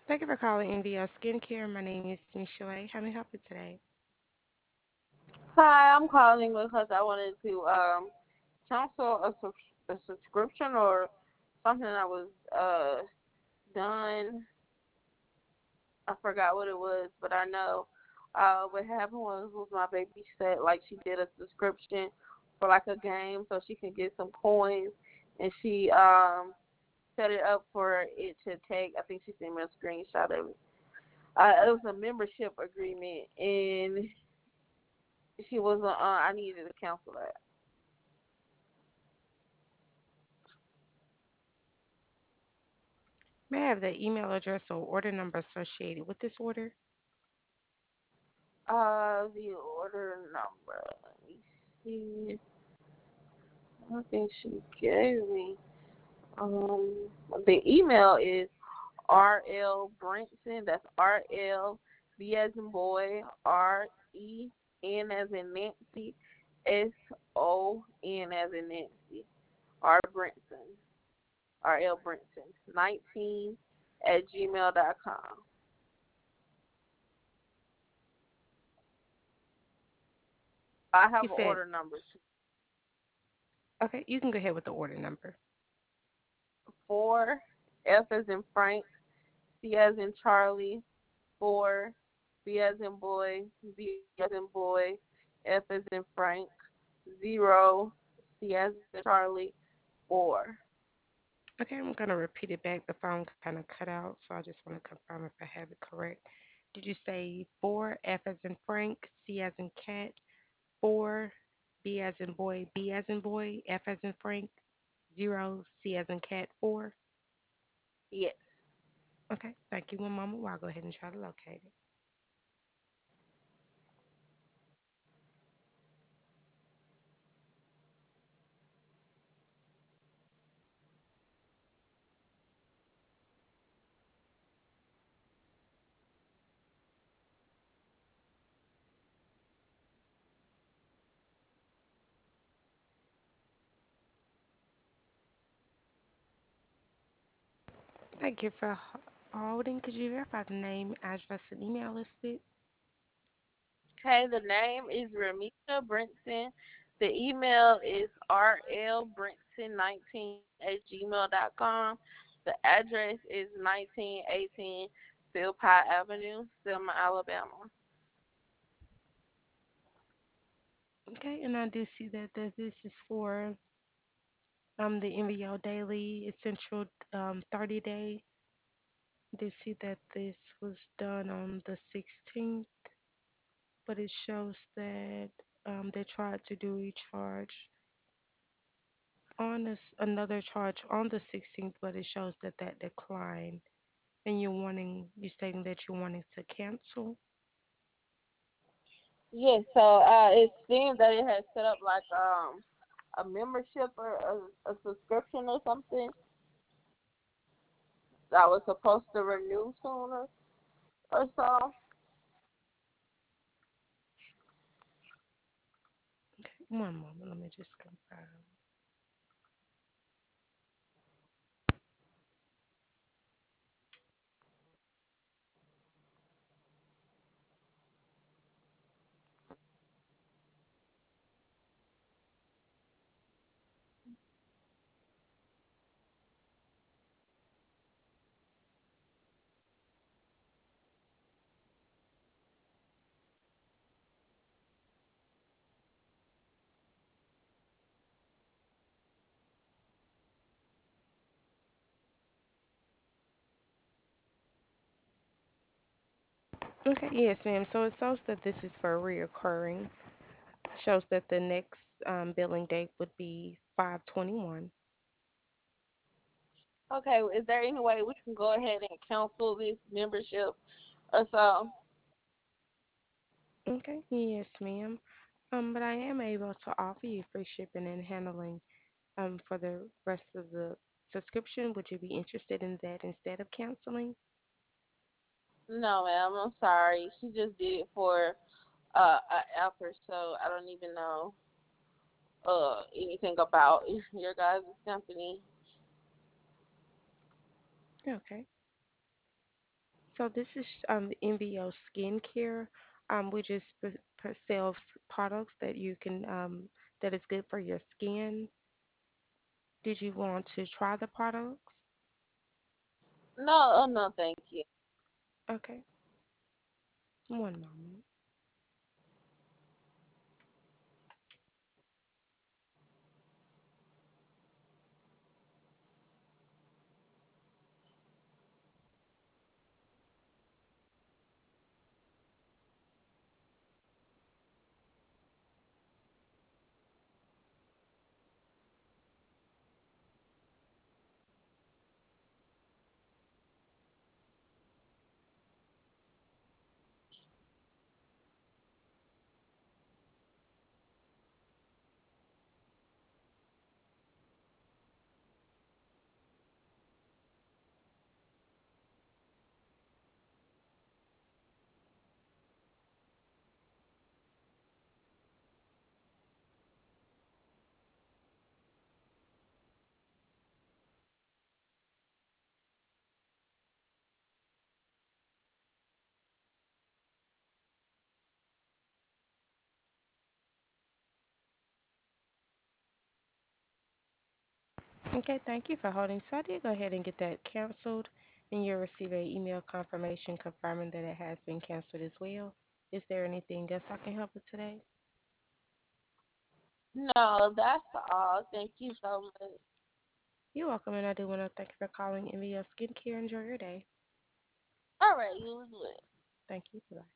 Thank you for calling NVL Skincare. My name is Michelle. How may I help you today? Hi, I'm calling because I wanted to cancel a subscription or something that was done. I forgot what it was, but I know what happened was my baby said like she did a subscription for like a game so she can get some coins, and she set it up for it to take. I think she sent me a screenshot of it. It was a membership agreement, and she wasn't. I needed to cancel that. May I have the email address or order number associated with this order? The order number. Let me see. I think she gave me. Um, the email is RL Brinson. That's RL B as in boy, REN as in Nancy, SON as in Nancy. R Brinson. RL Brinson 19 at gmail.com. I You have an said, order number okay, you can go ahead with the order number. 4 F as in Frank, C as in Charlie, 4, B as in boy, B as in boy, F as in Frank, 0, C as in Charlie, 4. Okay, I'm going to repeat it back. The phone kind of cut out, so I just want to confirm if I have it correct. Did you say 4, F as in Frank, C as in cat, 4, B as in boy, B as in boy, F as in Frank, 0, C as in cat, 4? Yes. Okay, thank you. One moment while I go ahead and try to locate it. Thank you for holding. Could you verify the name, address, and email listed? Okay, the name is Remisha Brinson. The email is rlbrinson19 at gmail.com. The address is 1918 Philpott Avenue, Selma, Alabama. Okay, and I do see that this is for the NVO Daily Essential 30 day. I do see that this was done on the 16th, but it shows that they tried to do a charge on this another charge on the 16th, but it shows that that declined. And you're stating that you're wanting to cancel. Yes, so it seemed that it had set up like a membership or a subscription or something that was supposed to renew sooner or so. Okay, one moment, let me just confirm. Okay, yes, ma'am. So it shows that this is for reoccurring. Shows that the next billing date would be 5/21. Okay, is there any way we can go ahead and cancel this membership or so? Okay, yes, ma'am. But I am able to offer you free shipping and handling for the rest of the subscription. Would you be interested in that instead of canceling? No, ma'am. I'm sorry. She just did it for an app or so. I don't even know anything about your guys' company. Okay. So this is NVO Skincare. We just sell products that you can that is good for your skin. Did you want to try the products? No, oh no, thank you. Okay, one moment. Okay, thank you for holding. So I did go ahead and get that canceled, and you'll receive an email confirmation confirming that it has been canceled as well. Is there anything else I can help with today? No, that's all. Thank you so much. You're welcome, and I do want to thank you for calling NVO Skincare. Enjoy your day. All right, you as well. Thank you. Bye.